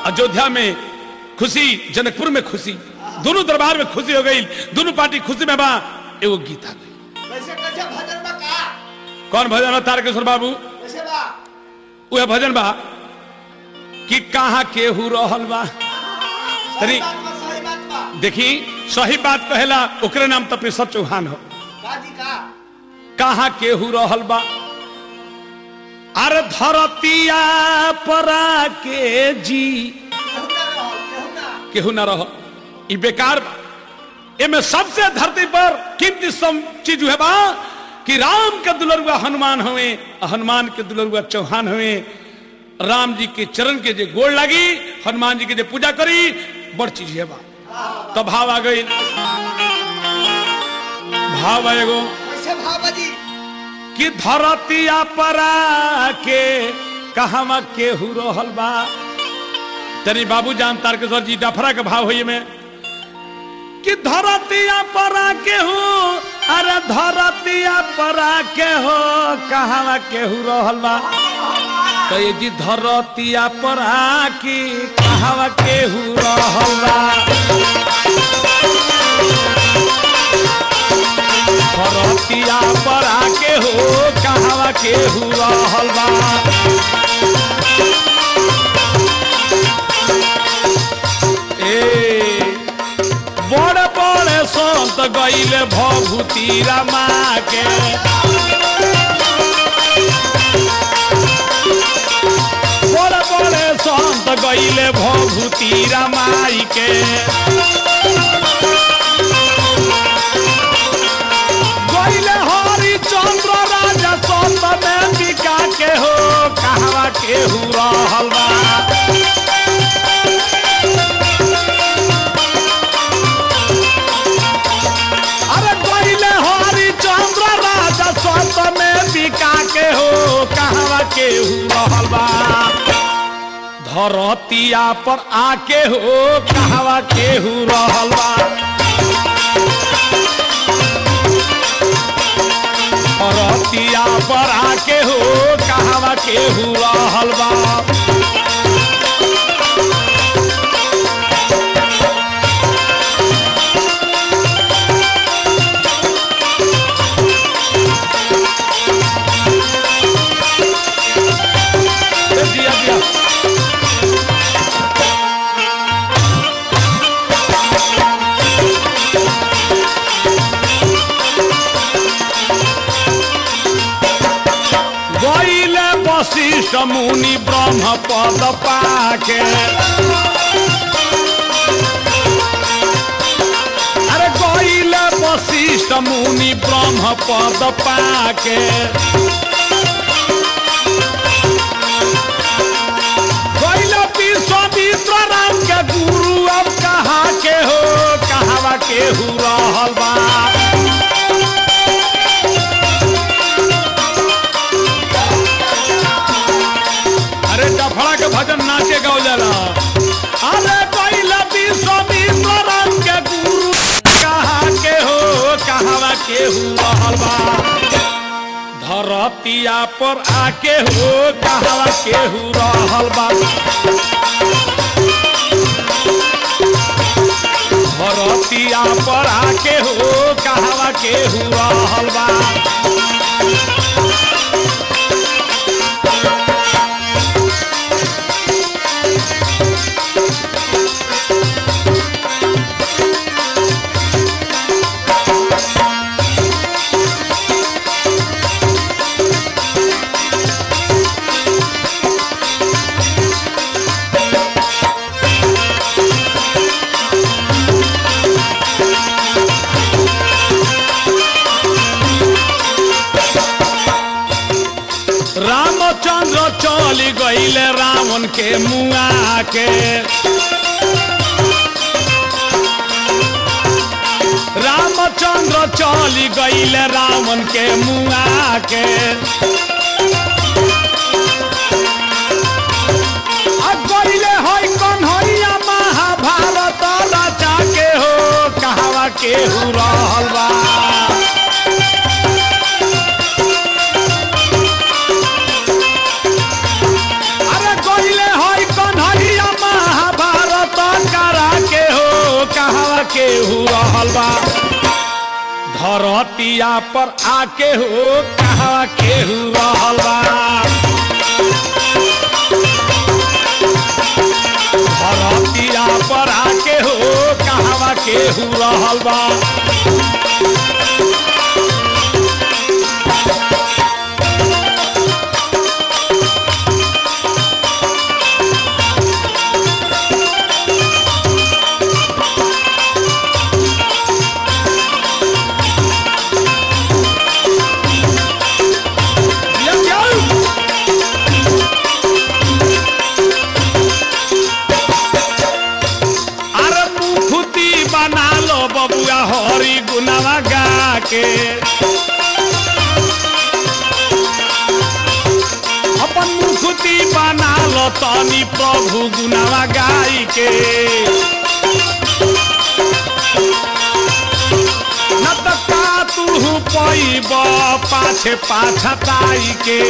अयोध्या में खुशी, जनकपुर में खुशी, दोनों दरबार में खुशी हो गई, दोनों पार्टी खुशी में बा। एगो गीत आ गई। कैसे कैसे भजन बा का? कौन भजन है तारकेश्वर बाबू? कैसे बा? वह भजन बा कि कहाँ केहू रहल बा। सही बात बा, सही बात बा। देखी सही बात कहेला ओकरे नाम तपेश्वर चौहान हो। का जी का? कहाँ केहू रहल बा, अरे धरतिया परा के जी केहू ना रहो, केहू ना। केहू ना रह, ई बेकार बा। एमे सबसे धरती पर कीमती चीज है बा कि राम के दुलरुआ हनुमान हुए, हनुमान के दुलरुआ चौहान हुए। राम जी के चरण के जे गोड़ लगी, हनुमान जी के जे पूजा करी, बड़ चीज है बा। तो भाव आ गई, भाव एगो कैसे भाव बा जी? कि धरतिया परा के कहवा केहू रहल बा। तनी बाबू जान तारकेश्वर जी डफरा के भाव हुई में कि धरतिया परा के हो, अरे धरतिया परा के हो कहवा केहू रहल बा। तो ये जी धरतिया परा की कहवा केहू रहल बा। धरतिया परा के हो कहवा केहू रहल बा। बड़े बड़े संत गईले भभूति रमा के, बड़े बड़े संत गईले भभूति रमाई के। गईले हरिचंद्र राजा संत में बिका के हो कहवा केहू रहल बा। संत में बिका के हो कहवा केहू रहल बा। धरतिया पर आके हो कहवा केहू रहल बा। धरतिया पर आके हो कहवा केहू रहल बा। वशिष्ठ मुनि ब्रह्म पद पाके, अरे गईले वशिष्ठ मुनि ब्रह्म पद पाके। गईले विश्वामित्र राम के गुरु अब कहा के हो कहवा केहू रहल बा। डफड़ा के भजन नाचे गाओ जाला। अरे पहला विश्वामित्र राम के गुरु कहा के हो कहवा केहू रहल बा। धरतिया पर आके हो कहवा केहू रहल बा। धरतिया पर आके हो कहवा केहू रहल बा। रामचंद्र चली गईले रावण के मुआ के। रामचंद्र चली गईले रावण के मुआ के। गईले हई कन्हैया महाभारत रचा के हो कहवा केहू रहल बा। अरे गईले हई कन्हैया बा धरतिया पर आके हो कहवा केहू रहल बा धरतिया पर आके हो कहवा केहू रहल बा बबुआ हरी गुनावा गा के अपन मुखती बना लो तनी प्रभु गुनावा गाई के न तो का तू पैब पाछे पाछताई के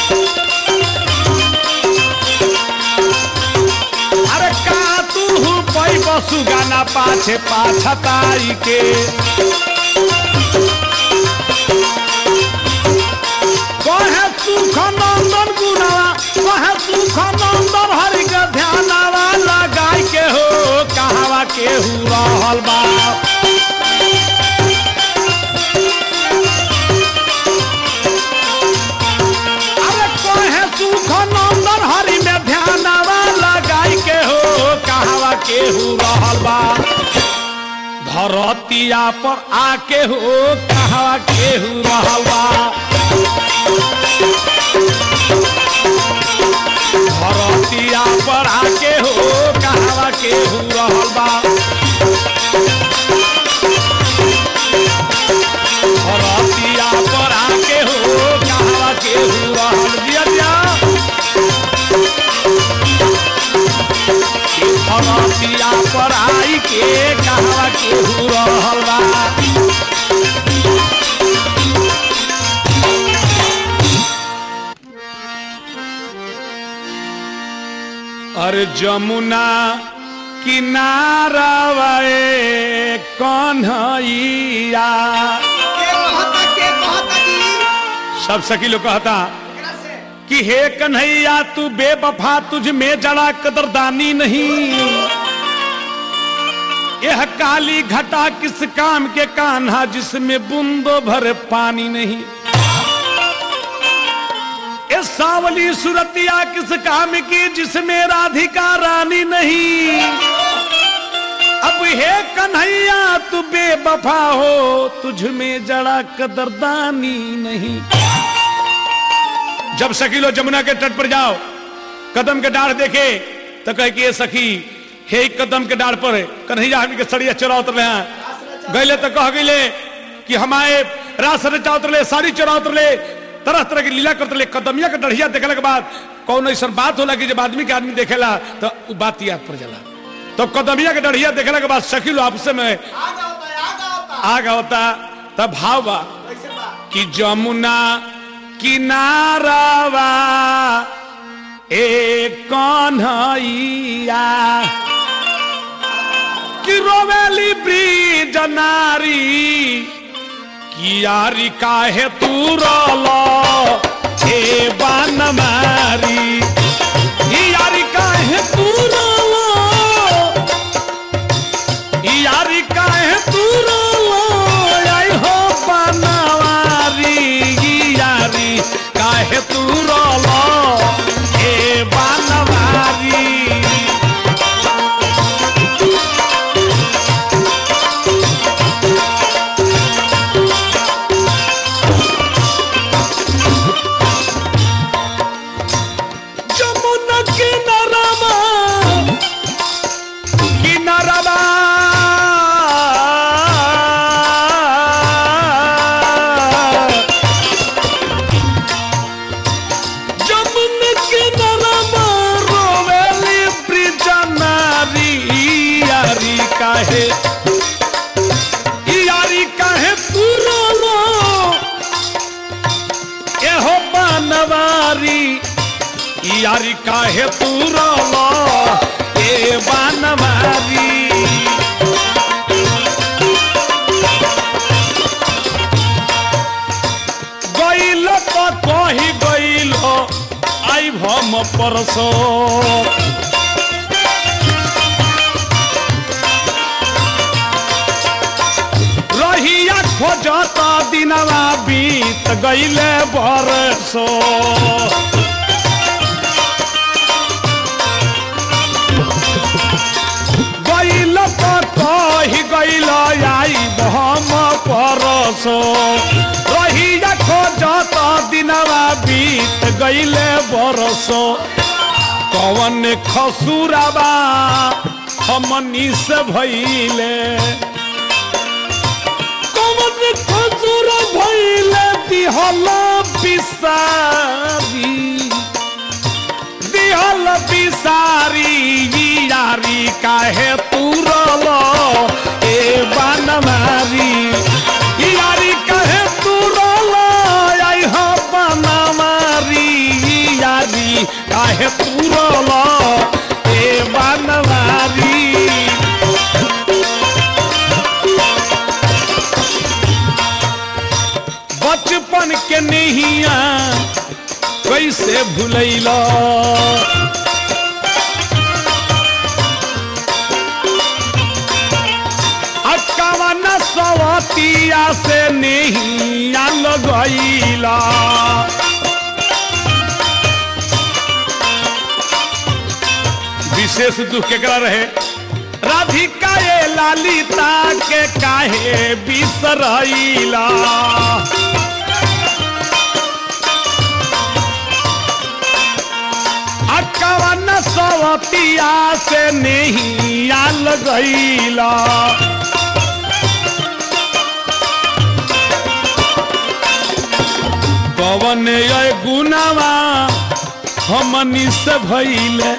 अरे का तू पैब सुगाना पाछे पाछताई के कहे सुख नंदन गुनावा कहे सुख नंदन हरि के ध्यानावा लगाई के हो कहवा केहू रहल बा अरे कहे सुख नंदन हरि में ध्यानावा लगाई के हो कहवा केहू रहल बा धरतिया पर आके हो कहवा केहू रहल बा धरतिया पर आके हो कहवा केहू रहल बा धरतिया पर आके हो कहवा केहू रहल दिया धरतिया पर आई के कहवा केहू रहल बा अरे जमुना किनारावा कन्हैया के कहता जी सब सखी लोग कहता एकरा से कि हे कन्हैया तू बेवफा तुझ में जड़ा कदरदानी नहीं यह काली घटा किस काम के कान्हा जिसमें बूंदो भर पानी नहीं ये सावली सुरतिया किस काम की जिसमें राधिका रानी नहीं अब हे कन्हैया तू बेवफा हो तुझ में जड़ा कदरदानी नहीं जब सखी लो जमुना के तट पर जाओ कदम के डाढ़ देखे तो कहे कि ये सखी हे कदम के डाढ़ पर कन्हैया हम के सड़िया चोरा उतरले हैं गैले तो कह गईले कि हमारे रास रचा उतरले साड़ी चोरा उतरले तरह तरह की लीला करते कदमिया के डढ़िया देखने के बाद कौन ऐसा बात होला कि जब आदमी के आदमी देखेला तो वो बात याद पड़ जाला तो कदमिया के डढ़िया देखने के बाद सखी लो आपसे में आगा होता तब भाव बा कैसे बा कि जमुना किनारावा एक कन्हैया कि रोवेली ब्रिज नारी कियारी काहे तू रोलो हे बान मारी कियारी काहे तू रोलो कियारी काहे तू रोलो आई हो बनवारी कियारी काहे तू रोलो हे बनवारी यारी काहे पुरानो एहो बनवारी यारी काहे पुरानो ए बनवारी बरसो रहिया खोजत दिनवा बीत गईले बरसो गईल तो कही गईल आई हम परसो रहिया खोजत दिनवा बीत गईले बरसो कवन खसुराबा हमनी से भइले कवन खसुर भइले दिहल बिसारी यारी काहे तुरल ए बनमारी यारी काहे तुरल आई हो बनमारी यारी काहे तुरल ए बनमारी बचपन के नैया कैसे भूलैला अक्कावन सवतिया से नैया लगैला विशेष दुख केकरा रहे राधिका ये ललिता के काहे बिसरैला अक्कावन सवतिया से नैया लगैला कवन गुनावा हमनी से भइले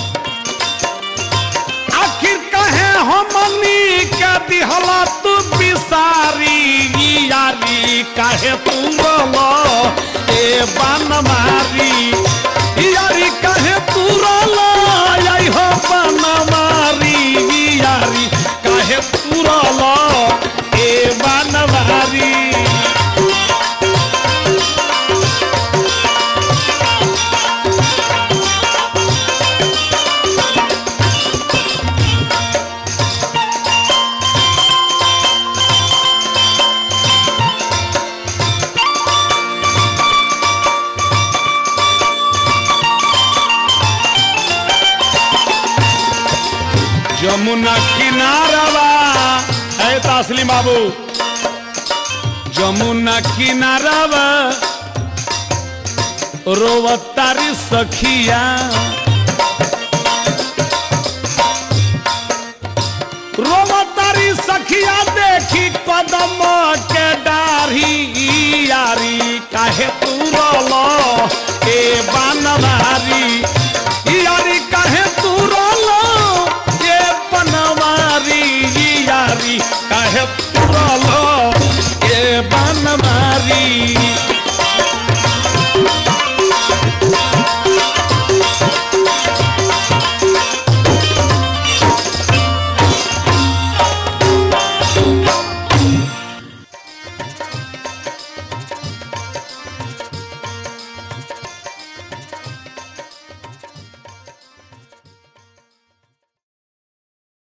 आखिर कहे हमनी के दिहला तू बिसारी यारी काहे तुरल ए बनमारी यारी काहे तुरल आई हो बनमारी यारी काहे तुरल ए बनमारी जमुना किनारवा है तस्लीम बाबू जमुना किनारवा रोवतारी सखिया रोवतारी सखिया देखी कदम के डारी यारी काहे तुरल